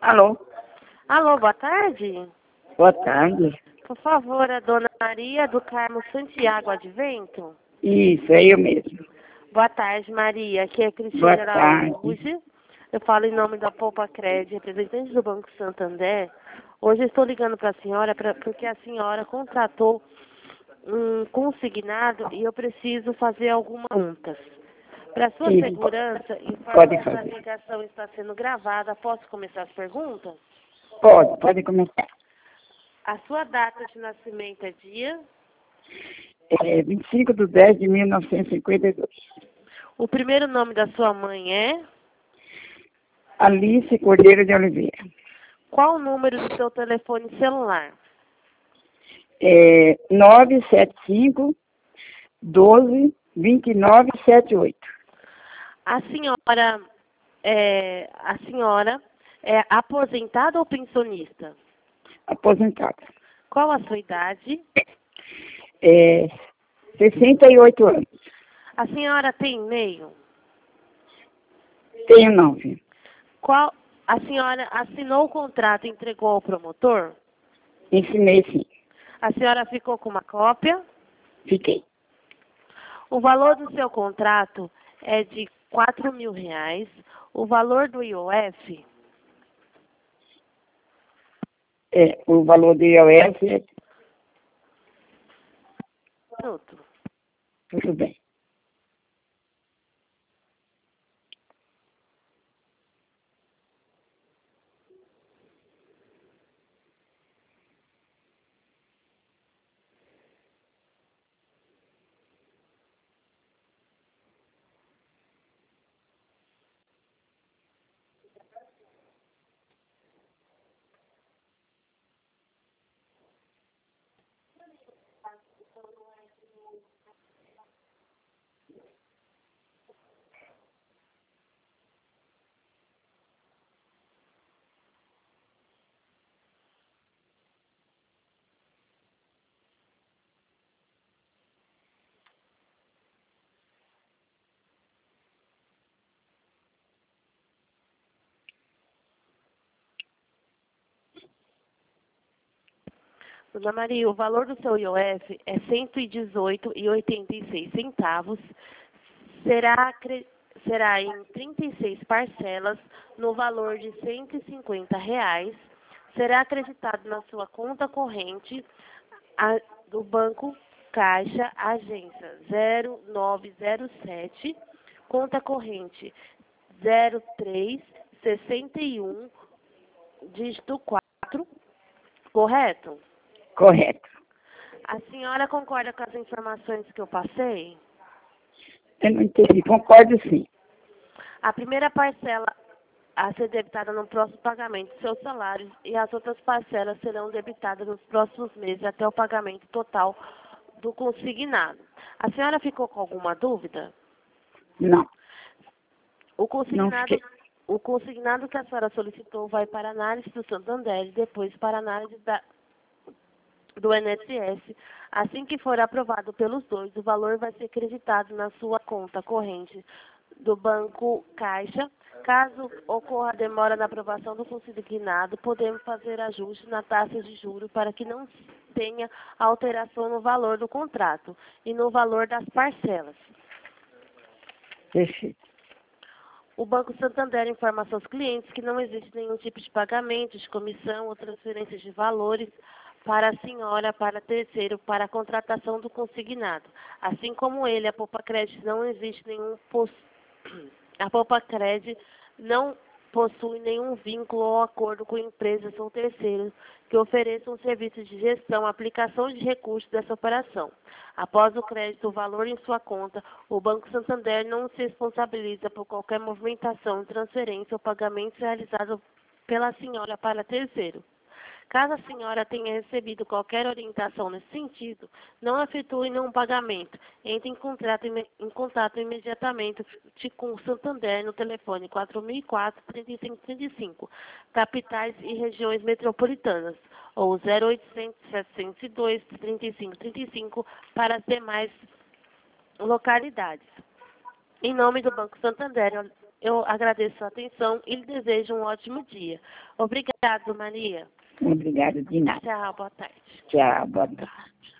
Alô? Alô, boa tarde. Boa tarde. Por favor, a dona Maria do Carmo Santiago Advento. Isso, é eu mesmo. Boa tarde, Maria. Aqui é Boa Cristina tarde. Araújo. Eu falo em nome da Poupa Cred, representante do Banco Santander. Hoje eu estou ligando para a senhora porque a senhora contratou um consignado e eu preciso fazer algumas perguntas. Para sua Sim, segurança, informo pode que a fazer. ligação está sendo gravada. Posso começar as perguntas? Pode começar. A sua data de nascimento é dia? É 25/10/1952. O primeiro nome da sua mãe é? Alice Cordeiro de Oliveira. Qual o número do seu telefone celular? 975-12-2978. A senhora é aposentada ou pensionista? Aposentada. Qual a sua idade? 68 anos. A senhora tem e-mail? Tenho não, filho. A senhora assinou o contrato e entregou ao promotor? Ensinei sim. A senhora ficou com uma cópia? Fiquei. O valor do seu contrato é de R$ 4.000. O valor do IOF? O valor do IOS é Tudo. tudo bem. Dona Maria, o valor do seu IOF é R$ 118,86. Será em 36 parcelas, no valor de R$ 150. Será acreditado na sua conta corrente do Banco Caixa, agência 0907, conta corrente 0361, dígito 4, correto? Correto. A senhora concorda com as informações que eu passei? Eu não entendi. Concordo sim. A primeira parcela a ser debitada no próximo pagamento dos seus salários e as outras parcelas serão debitadas nos próximos meses até o pagamento total do consignado. A senhora ficou com alguma dúvida? Não. O Não fiquei. consignado que a senhora solicitou vai para análise do Santander e depois para análise do INSS. Assim que for aprovado pelos dois, o valor vai ser creditado na sua conta corrente do Banco Caixa. Caso ocorra demora na aprovação do consignado, podemos fazer ajustes na taxa de juros para que não tenha alteração no valor do contrato e no valor das parcelas. Perfeito. O Banco Santander informa a seus clientes que não existe nenhum tipo de pagamento, de comissão ou transferência de valores para a senhora, para terceiro, para a contratação do consignado. Assim como ele, a Poupa Cred não existe a Poupa Cred não possui nenhum vínculo ou acordo com empresas ou terceiros que ofereçam serviços de gestão, aplicação de recursos dessa operação. Após o crédito, o valor em sua conta, o Banco Santander não se responsabiliza por qualquer movimentação, transferência ou pagamento realizado pela senhora para terceiro. Caso a senhora tenha recebido qualquer orientação nesse sentido, não efetue nenhum pagamento. Entre em contato imediatamente com o Santander no telefone 4004-3535, capitais e regiões metropolitanas, ou 0800-702-3535 para as demais localidades. Em nome do Banco Santander, Eu agradeço a atenção e lhe desejo um ótimo dia. Obrigado, Maria. Obrigada de nada. Tchau, boa tarde. Tchau, boa tarde.